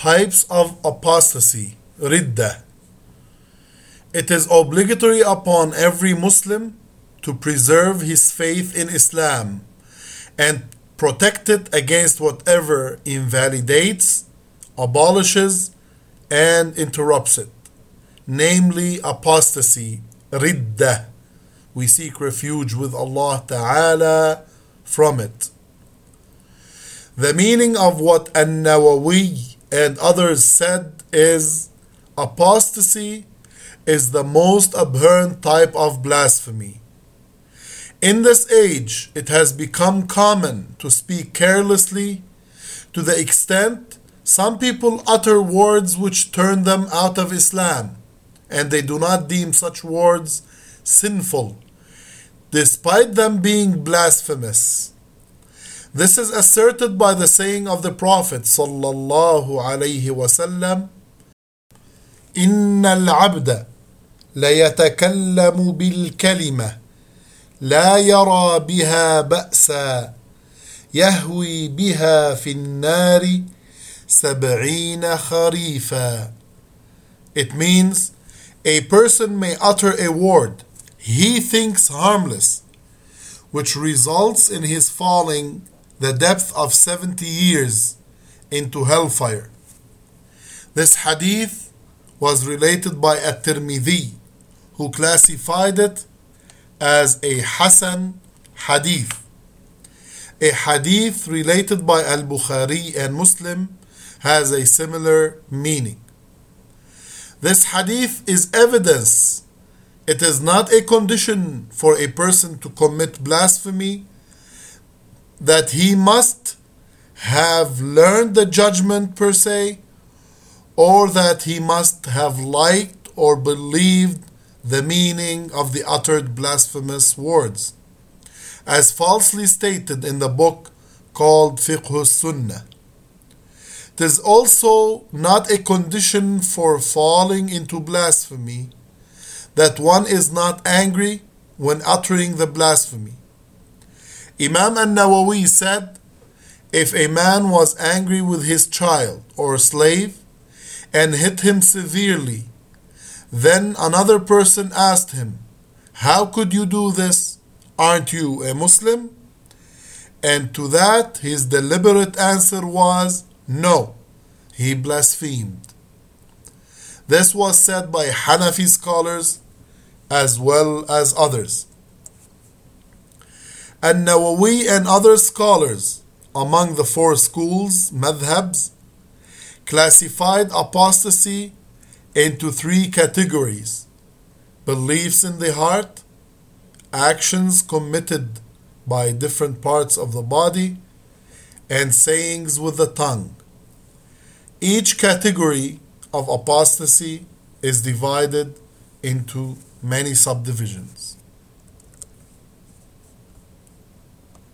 Types of apostasy, ridda. It is obligatory upon every Muslim to preserve his faith in Islam and protect it against whatever invalidates, abolishes, and interrupts it, namely apostasy, ridda. We seek refuge with Allah Ta'ala from it. The meaning of what An-Nawawi and others said is apostasy is the most abhorrent type of blasphemy. In this age, it has become common to speak carelessly to the extent some people utter words which turn them out of Islam, and they do not deem such words sinful, despite them being blasphemous. This is asserted by the saying of the Prophet sallallahu alaihi wasallam, إن العبد ليتكلم بالكلمة لا يرى بها بأسا يهوي بها في النار 70 خريفا. It means a person may utter a word he thinks harmless, which results in his falling the depth of 70 years into hellfire. This hadith was related by At-Tirmidhi, who classified it as a Hasan hadith. A hadith related by Al-Bukhari and Muslim has a similar meaning. This hadith is evidence. It is not a condition for a person to commit blasphemy that he must have learned the judgment per se, or that he must have liked or believed the meaning of the uttered blasphemous words, as falsely stated in the book called Fiqh Sunnah. It is also not a condition for falling into blasphemy that one is not angry when uttering the blasphemy. Imam An-Nawawi said, if a man was angry with his child or slave and hit him severely, then another person asked him, how could you do this? Aren't you a Muslim? And to that his deliberate answer was, no, he blasphemed. This was said by Hanafi scholars as well as others. An-Nawawi and other scholars among the four schools, madhabs, classified apostasy into 3 categories: beliefs in the heart, actions committed by different parts of the body, and sayings with the tongue. Each category of apostasy is divided into many subdivisions.